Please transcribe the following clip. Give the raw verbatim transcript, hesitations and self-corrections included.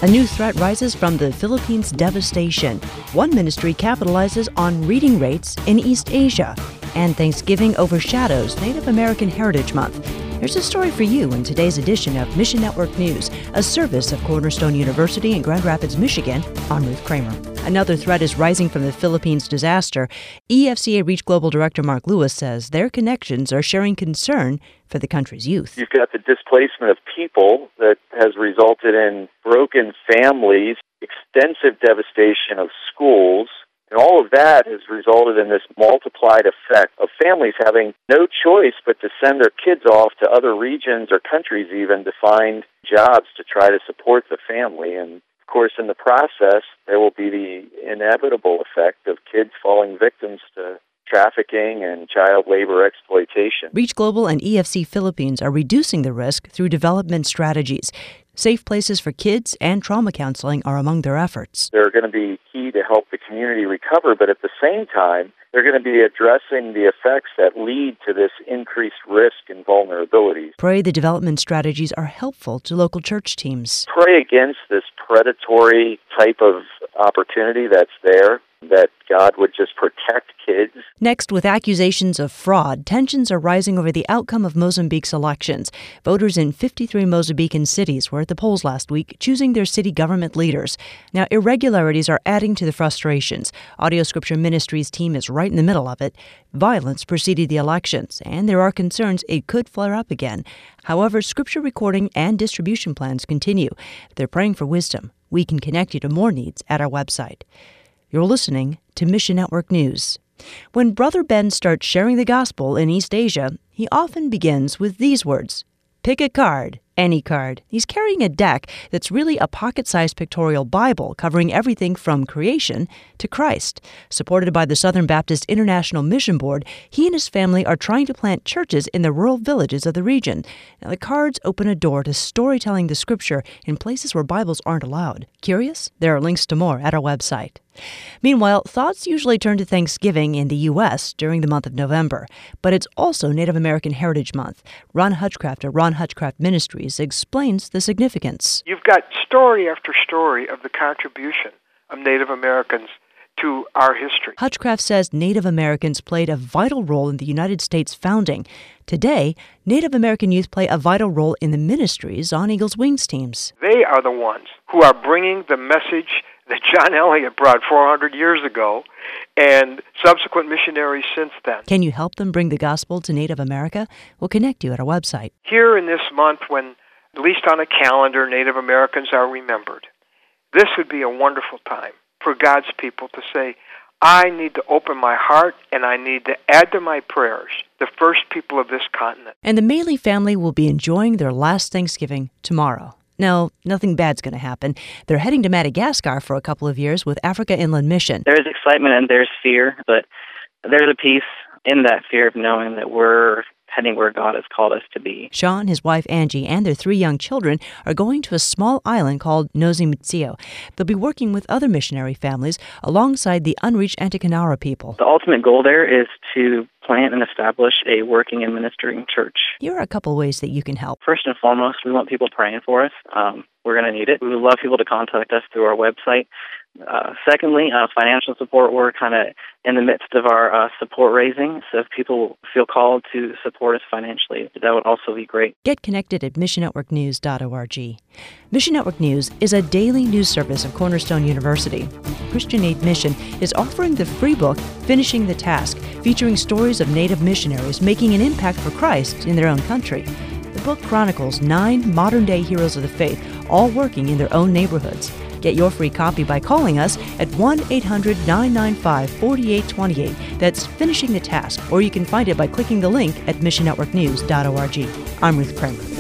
A new threat rises from the Philippines' devastation. One ministry capitalizes on reading rates in East Asia. And Thanksgiving overshadows Native American Heritage Month. Here's a story for you in today's edition of Mission Network News, a service of Cornerstone University in Grand Rapids, Michigan. I'm Ruth Kramer. Another threat is rising from the Philippines disaster. E F C A Reach Global Director Mark Lewis says their connections are sharing concern for the country's youth. You've got the displacement of people that has resulted in broken families, extensive devastation of schools, and all of that has resulted in this multiplied effect of families having no choice but to send their kids off to other regions or countries even to find jobs to try to support the family. And of course, in the process, there will be the inevitable effect of kids falling victims to trafficking and child labor exploitation. Reach Global and E F C Philippines are reducing the risk through development strategies. Safe places for kids and trauma counseling are among their efforts. They're going to be key to help the community recover, but at the same time, they're going to be addressing the effects that lead to this increased risk and vulnerabilities. Pray the development strategies are helpful to local church teams. Pray against this predatory type of opportunity that's there, that God would just protect kids. Next, with accusations of fraud, tensions are rising over the outcome of Mozambique's elections. Voters in fifty-three Mozambican cities were at the polls last week, choosing their city government leaders. Now, irregularities are adding to the frustrations. Audio Scripture Ministries' team is right in the middle of it. Violence preceded the elections, and there are concerns it could flare up again. However, Scripture recording and distribution plans continue. They're praying for wisdom. We can connect you to more needs at our website. You're listening to Mission Network News. When Brother Ben starts sharing the gospel in East Asia, he often begins with these words: pick a card, any card. He's carrying a deck that's really a pocket-sized pictorial Bible covering everything from creation to Christ. Supported by the Southern Baptist International Mission Board, he and his family are trying to plant churches in the rural villages of the region. Now, the cards open a door to storytelling the Scripture in places where Bibles aren't allowed. Curious? There are links to more at our website. Meanwhile, thoughts usually turn to Thanksgiving in the U S during the month of November, but it's also Native American Heritage Month. Ron Hutchcraft of Ron Hutchcraft Ministries explains the significance. You've got story after story of the contribution of Native Americans to our history. Hutchcraft says Native Americans played a vital role in the United States founding. Today, Native American youth play a vital role in the ministries on Eagles Wings teams. They are the ones who are bringing the message that John Eliot brought four hundred years ago, and subsequent missionaries since then. Can you help them bring the gospel to Native America? We'll connect you at our website. Here in this month, when, at least on a calendar, Native Americans are remembered, this would be a wonderful time for God's people to say, I need to open my heart and I need to add to my prayers the first people of this continent. And the Maley family will be enjoying their last Thanksgiving tomorrow. No, nothing bad's going to happen. They're heading to Madagascar for a couple of years with Africa Inland Mission. There's excitement and there's fear, but there's a peace in that fear of knowing that we're heading where God has called us to be. Sean, his wife Angie, and their three young children are going to a small island called Nosy-Mitsio. They'll be working with other missionary families alongside the unreached Antikanara people. The ultimate goal there is to plant and establish a working and ministering church. Here are a couple ways that you can help. First and foremost, we want people praying for us. Um, we're going to need it. We would love people to contact us through our website. Uh, secondly, uh, financial support. We're kind of in the midst of our uh, support raising, so if people feel called to support us financially, that would also be great. Get connected at mission network news dot org. Mission Network News is a daily news service of Cornerstone University. Christian Aid Mission is offering the free book, Finishing the Task, featuring stories of Native missionaries making an impact for Christ in their own country. The book chronicles nine modern-day heroes of the faith, all working in their own neighborhoods. Get your free copy by calling us at one eight hundred nine nine five four eight two eight. That's Finishing the Task, or you can find it by clicking the link at mission network news dot org. I'm Ruth Kramer.